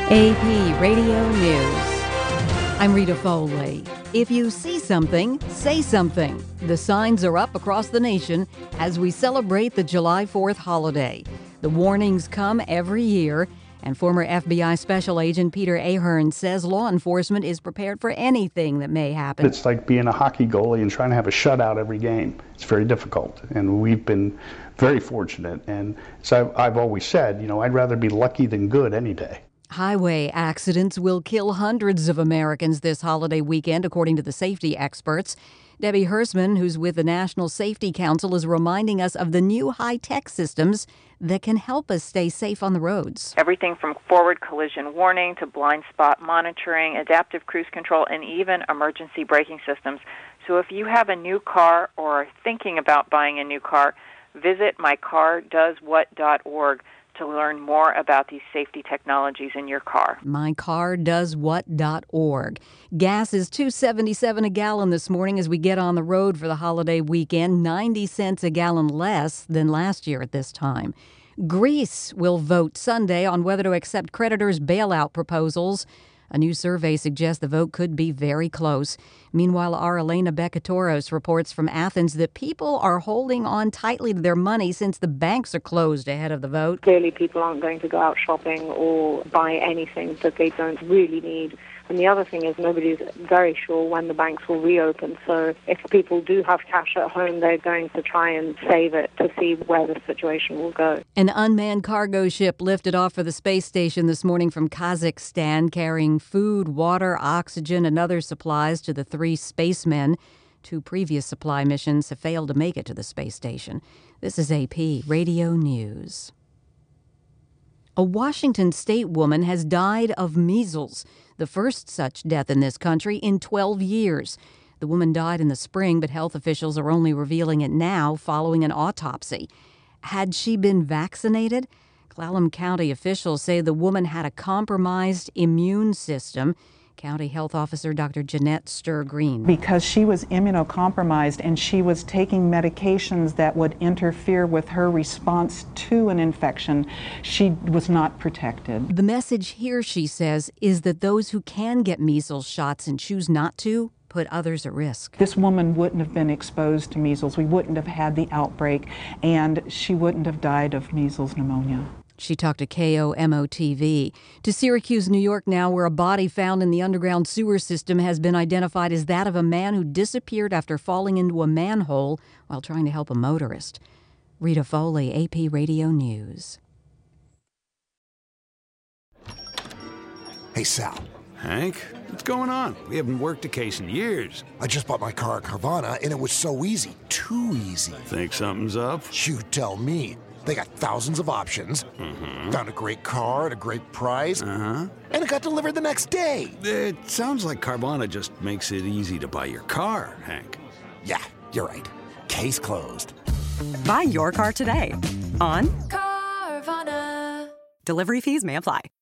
AP Radio News. I'm Rita Foley. If you see something, say something. The signs are up across the nation as we celebrate the July 4th holiday. The warnings come every year, and former FBI Special Agent Peter Ahern says law enforcement is prepared for anything that may happen. It's like being a hockey goalie and trying to have a shutout every game. It's very difficult, and we've been very fortunate. And so I've always said, I'd rather be lucky than good any day. Highway accidents will kill hundreds of Americans this holiday weekend, according to the safety experts. Debbie Hersman, who's with the National Safety Council, is reminding us of the new high-tech systems that can help us stay safe on the roads. Everything from forward collision warning to blind spot monitoring, adaptive cruise control, and even emergency braking systems. So if you have a new car or are thinking about buying a new car, visit mycardoeswhat.org to learn more about these safety technologies in your car. mycardoeswhat.org. Gas is $2.77 a gallon this morning as we get on the road for the holiday weekend, 90 cents a gallon less than last year at this time. Greece will vote Sunday on whether to accept creditors' bailout proposals. A new survey suggests the vote could be very close. Meanwhile, our Elena Bekatoros reports from Athens that people are holding on tightly to their money since the banks are closed ahead of the vote. Clearly, people aren't going to go out shopping or buy anything that they don't really need. And the other thing is nobody's very sure when the banks will reopen. So if people do have cash at home, they're going to try and save it to see where the situation will go. An unmanned cargo ship lifted off for the space station this morning from Kazakhstan, carrying food, water, oxygen, and other supplies to the 3 spacemen. 2 previous supply missions have failed to make it to the space station. This is AP Radio News. A Washington state woman has died of measles, the first such death in this country in 12 years. The woman died in the spring, but health officials are only revealing it now following an autopsy. Had she been vaccinated? Clallam County officials say the woman had a compromised immune system. County Health Officer Dr. Jeanette Sturr-Green. Because she was immunocompromised and she was taking medications that would interfere with her response to an infection, she was not protected. The message here, she says, is that those who can get measles shots and choose not to put others at risk. This woman wouldn't have been exposed to measles. We wouldn't have had the outbreak, and she wouldn't have died of measles pneumonia. She talked to KOMO-TV. To Syracuse, New York now, where a body found in the underground sewer system has been identified as that of a man who disappeared after falling into a manhole while trying to help a motorist. Rita Foley, AP Radio News. Hey, Sal. Hank, what's going on? We haven't worked a case in years. I just bought my car at Carvana, and it was so easy. Too easy. Think something's up? You tell me. They got thousands of options. Found a great car at a great price. And it got delivered the next day. It sounds like Carvana just makes it easy to buy your car, Hank. Yeah, you're right. Case closed. Buy your car today on Carvana. Delivery fees may apply.